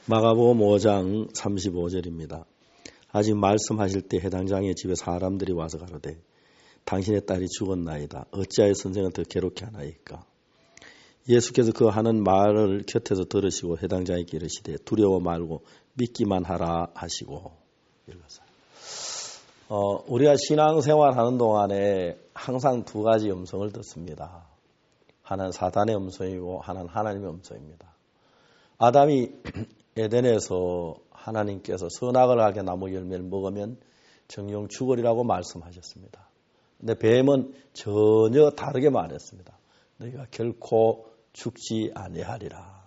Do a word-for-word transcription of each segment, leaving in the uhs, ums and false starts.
마가복음 오 장 삼십오 절입니다. 아직 말씀하실 때 해당장의 집에 사람들이 와서 가로되 당신의 딸이 죽었나이다. 어찌하여 선생을 더 괴롭게 하나이까. 예수께서 그 하는 말을 곁에서 들으시고 해당장에게 이르시되 두려워 말고 믿기만 하라 하시고 읽었어요. 어, 우리가 신앙생활하는 동안에 항상 두 가지 음성을 듣습니다. 하나는 사단의 음성이고 하나는 하나님의 음성입니다. 아담이 에덴에서 하나님께서 선악을 알게 나무 열매를 먹으면 정령 죽으리라고 말씀하셨습니다. 근데 뱀은 전혀 다르게 말했습니다. 너희가 결코 죽지 아니하리라.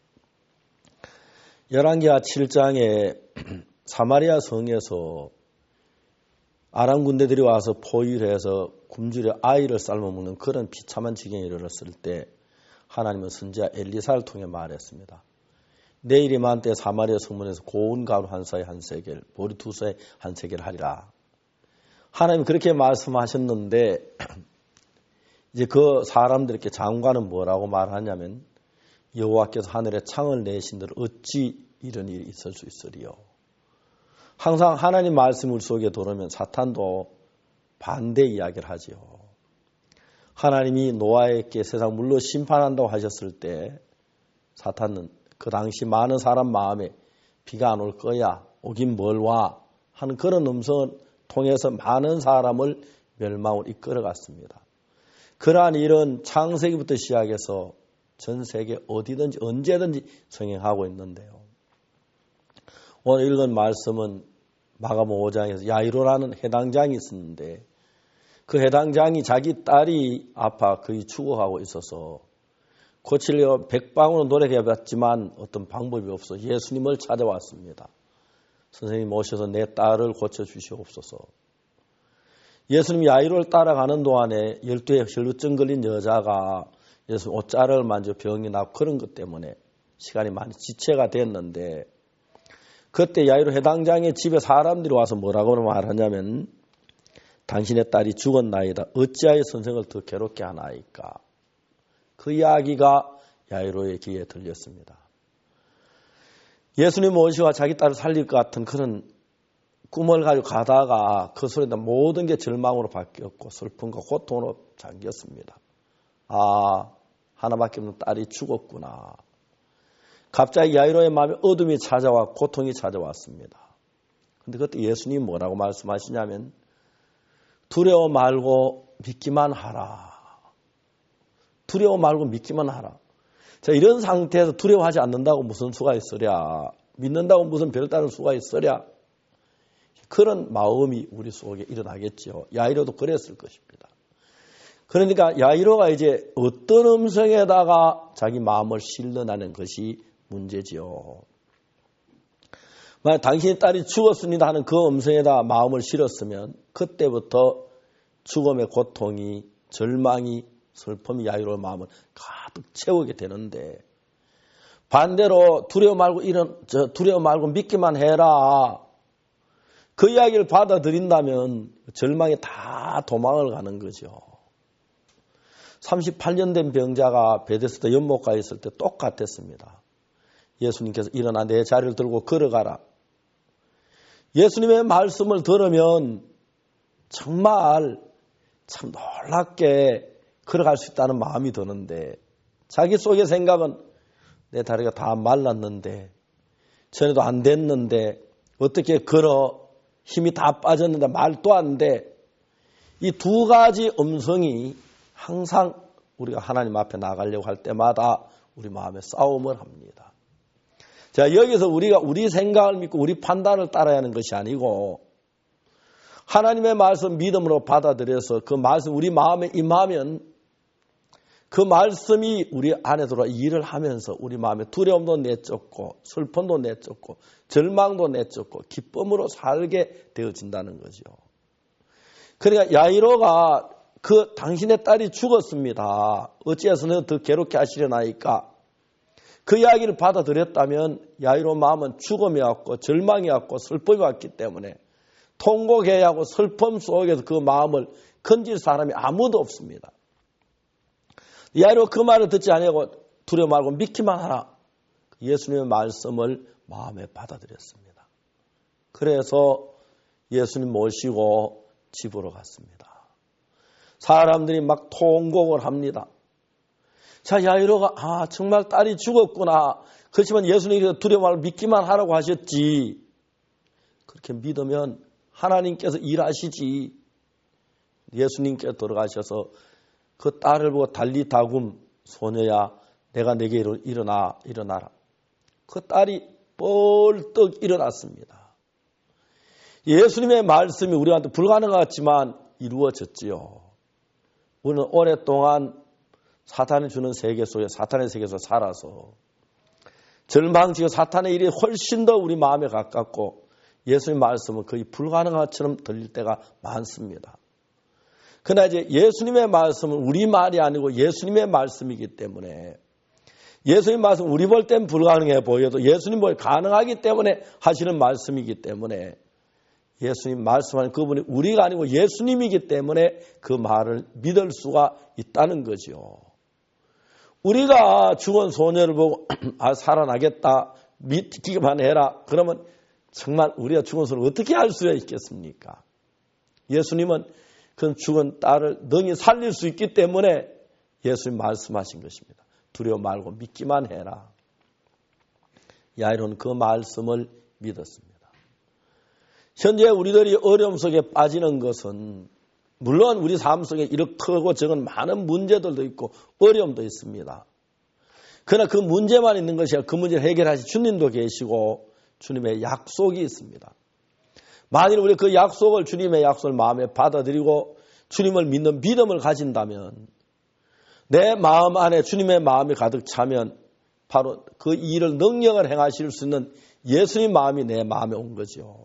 열왕기하 칠 장에 사마리아 성에서 아람 군대들이 와서 포위해서 굶주려 아이를 삶아먹는 그런 비참한 지경에 이르렀을 때 하나님은 선지자 엘리사를 통해 말했습니다. 내일이 만때 사마리아 성문에서 고운 가루 한 사에 한 세겔, 보리 두 사에 한 세겔 하리라. 하나님 그렇게 말씀하셨는데 이제 그 사람들에게 장관은 뭐라고 말하냐면 여호와께서 하늘에 창을 내신들 어찌 이런 일이 있을 수 있으리요. 항상 하나님 말씀 우리 속에 들어오면 사탄도 반대 이야기를 하지요. 하나님이 노아에게 세상 물로 심판한다고 하셨을 때 사탄은 그 당시 많은 사람 마음에 비가 안 올 거야, 오긴 뭘 와 하는 그런 음성을 통해서 많은 사람을 멸망으로 이끌어갔습니다. 그러한 일은 창세기부터 시작해서 전 세계 어디든지 언제든지 성행하고 있는데요. 오늘 읽은 말씀은 마가복음 오 장에서 야이로라는 해당장이 있었는데 그 해당장이 자기 딸이 아파 거의 죽어가고 있어서 고치려 백방으로 노력해봤지만 어떤 방법이 없어 예수님을 찾아왔습니다. 선생님 오셔서 내 딸을 고쳐주시옵소서. 예수님 야이로를 따라가는 동안에 열두에 혈루증 걸린 여자가 예수님 옷자락을 만져 병이 나고 그런 것 때문에 시간이 많이 지체가 됐는데 그때 야이로 해당장의 집에 사람들이 와서 뭐라고 말하냐면 당신의 딸이 죽었나이다. 어찌하여 선생을 더 괴롭게 하나이까. 그 이야기가 야이로의 귀에 들렸습니다. 예수님 오시와 자기 딸을 살릴 것 같은 그런 꿈을 가지고 가다가 그 소리에 모든 게 절망으로 바뀌었고 슬픔과 고통으로 잠겼습니다. 아, 하나밖에 없는 딸이 죽었구나. 갑자기 야이로의 마음에 어둠이 찾아와 고통이 찾아왔습니다. 그런데 그때 예수님이 뭐라고 말씀하시냐면 두려워 말고 믿기만 하라. 두려워 말고 믿기만 하라. 자, 이런 상태에서 두려워하지 않는다고 무슨 수가 있으랴. 믿는다고 무슨 별다른 수가 있으랴. 그런 마음이 우리 속에 일어나겠죠. 야이로도 그랬을 것입니다. 그러니까 야이로가 이제 어떤 음성에다가 자기 마음을 실려나는 것이 문제지요. 만약 당신의 딸이 죽었습니다 하는 그 음성에다 마음을 실었으면 그때부터 죽음의 고통이 절망이 슬픔이 야이로의 마음을 가득 채우게 되는데 반대로 두려워 말고 이런 저 두려워 말고 믿기만 해라. 그 이야기를 받아들인다면 절망에 다 도망을 가는 거죠. 삼십팔 년 된 병자가 베데스다 연못가에 있을 때 똑같았습니다. 예수님께서 일어나 내 자리를 들고 걸어가라. 예수님의 말씀을 들으면 정말 참 놀랍게 걸어갈 수 있다는 마음이 드는데 자기 속의 생각은 내 다리가 다 말랐는데 전에도 안 됐는데 어떻게 걸어 힘이 다 빠졌는데 말도 안 돼. 이 두 가지 음성이 항상 우리가 하나님 앞에 나가려고 할 때마다 우리 마음에 싸움을 합니다. 자, 여기서 우리가 우리 생각을 믿고 우리 판단을 따라야 하는 것이 아니고 하나님의 말씀 믿음으로 받아들여서 그 말씀 우리 마음에 임하면 그 말씀이 우리 안에 들어와 일을 하면서 우리 마음에 두려움도 내쫓고 슬픔도 내쫓고 절망도 내쫓고 기쁨으로 살게 되어진다는 거죠. 그러니까 야이로가 그 당신의 딸이 죽었습니다. 어찌해서 너를 더 괴롭게 하시려나이까. 그 이야기를 받아들였다면 야이로 마음은 죽음이 왔고 절망이 왔고 슬픔이 왔기 때문에 통곡해야 하고 슬픔 속에서 그 마음을 건질 사람이 아무도 없습니다. 야이로 그 말을 듣지 아니하고 두려워 말고 믿기만 하라. 예수님의 말씀을 마음에 받아들였습니다. 그래서 예수님 모시고 집으로 갔습니다. 사람들이 막 통곡을 합니다. 자, 야이로가 아 정말 딸이 죽었구나. 그렇지만 예수님께서 두려움을 믿기만 하라고 하셨지. 그렇게 믿으면 하나님께서 일하시지. 예수님께서 돌아가셔서 그 딸을 보고 달리다굼 소녀야 내가 내게 일어나 일어나라. 그 딸이 벌떡 일어났습니다. 예수님의 말씀이 우리한테 불가능한 것 같지만 이루어졌지요. 우리는 오랫동안 사탄이 주는 세계 속에 사탄의 세계에서 살아서 절망지고 사탄의 일이 훨씬 더 우리 마음에 가깝고 예수님의 말씀은 거의 불가능한 것처럼 들릴 때가 많습니다. 그러나 이제 예수님의 말씀은 우리 말이 아니고 예수님의 말씀이기 때문에 예수님 말씀 우리 볼 땐 불가능해 보여도 예수님 볼 가능하기 때문에 하시는 말씀이기 때문에 예수님 말씀하는 그분이 우리가 아니고 예수님이기 때문에 그 말을 믿을 수가 있다는 거죠. 우리가 죽은 소녀를 보고 아 살아나겠다 믿기만 해라 그러면 정말 우리가 죽은 소녀를 어떻게 알 수 있겠습니까? 예수님은 그 죽은 딸을 능히 살릴 수 있기 때문에 예수님 말씀하신 것입니다. 두려워 말고 믿기만 해라. 야이로는 그 말씀을 믿었습니다. 현재 우리들이 어려움 속에 빠지는 것은 물론 우리 삶 속에 이렇게 크고 적은 많은 문제들도 있고 어려움도 있습니다. 그러나 그 문제만 있는 것이 아니라 그 문제를 해결하실 주님도 계시고 주님의 약속이 있습니다. 만일 우리 그 약속을 주님의 약속을 마음에 받아들이고 주님을 믿는 믿음을 가진다면 내 마음 안에 주님의 마음이 가득 차면 바로 그 일을 능력을 행하실 수 있는 예수님 마음이 내 마음에 온 거죠.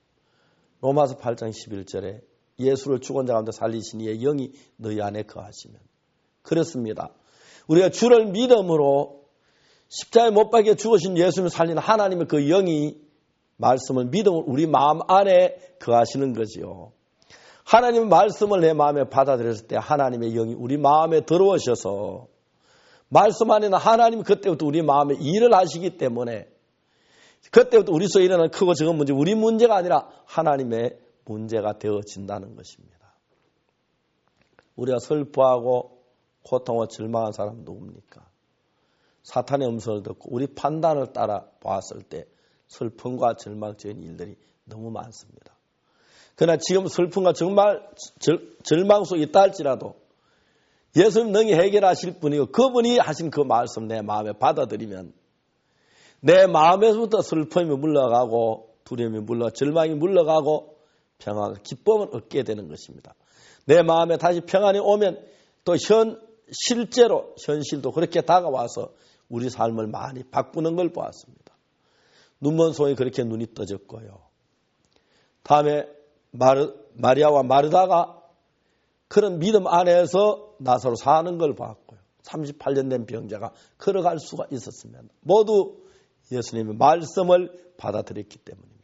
로마서 팔 장 십일 절에 예수를 죽은 자 가운데 살리신 이의 영이 너희 안에 거하시면 그렇습니다. 우리가 주를 믿음으로 십자가에 못 박혀 죽으신 예수님을 살리는 하나님의 그 영이 말씀을 믿음으로 우리 마음 안에 거하시는 거지요. 하나님의 말씀을 내 마음에 받아들였을 때 하나님의 영이 우리 마음에 들어오셔서 말씀 안에는 하나님이 그때부터 우리 마음에 일을 하시기 때문에 그때부터 우리 속에 일어나는 크고 작은 문제, 우리 문제가 아니라 하나님의 문제가 되어진다는 것입니다. 우리가 슬퍼하고 고통과 절망한 사람은 누굽니까? 사탄의 음성을 듣고 우리 판단을 따라 보았을 때 슬픔과 절망적인 일들이 너무 많습니다. 그러나 지금 슬픔과 정말 절망 속에 있다 할지라도 예수님 능히 해결하실 분이고 그분이 하신 그 말씀 내 마음에 받아들이면 내 마음에서부터 슬픔이 물러가고 두려움이 물러가고 절망이 물러가고 평화가 기쁨을 얻게 되는 것입니다. 내 마음에 다시 평안이 오면 또 현, 실제로 현실도 그렇게 다가와서 우리 삶을 많이 바꾸는 걸 보았습니다. 눈먼 소에 그렇게 눈이 떠졌고요. 다음에 마르, 마리아와 마르다가 그런 믿음 안에서 나서로 사는 걸 봤고요. 삼십팔 년 된 병자가 걸어갈 수가 있었습니다. 모두 예수님의 말씀을 받아들였기 때문입니다.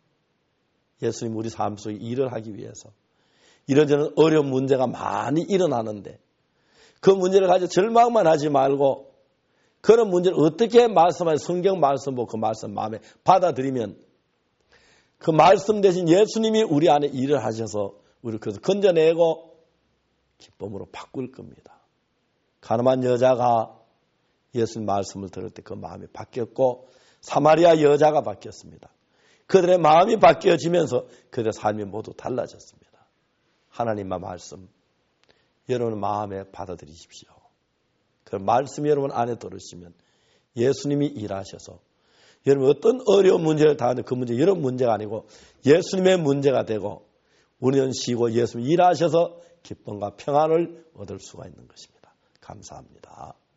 예수님 우리 삶 속에 일을 하기 위해서 이런저런 어려운 문제가 많이 일어나는데 그 문제를 가지고 절망만 하지 말고 그런 문제를 어떻게 말씀하는 성경 말씀 보고 그 말씀 마음에 받아들이면 그 말씀 대신 예수님이 우리 안에 일을 하셔서 우리를 그래서 건져내고 기쁨으로 바꿀 겁니다. 가늠한 여자가 예수님 말씀을 들을 때 그 마음이 바뀌었고 사마리아 여자가 바뀌었습니다. 그들의 마음이 바뀌어지면서 그들의 삶이 모두 달라졌습니다. 하나님의 말씀 여러분 마음에 받아들이십시오. 그 말씀이 여러분 안에 들으시면 예수님이 일하셔서 여러분 어떤 어려운 문제를 당하는데 그 문제 여러분 문제가 아니고 예수님의 문제가 되고 우리는 쉬고 예수님이 일하셔서 기쁨과 평안을 얻을 수가 있는 것입니다. 감사합니다.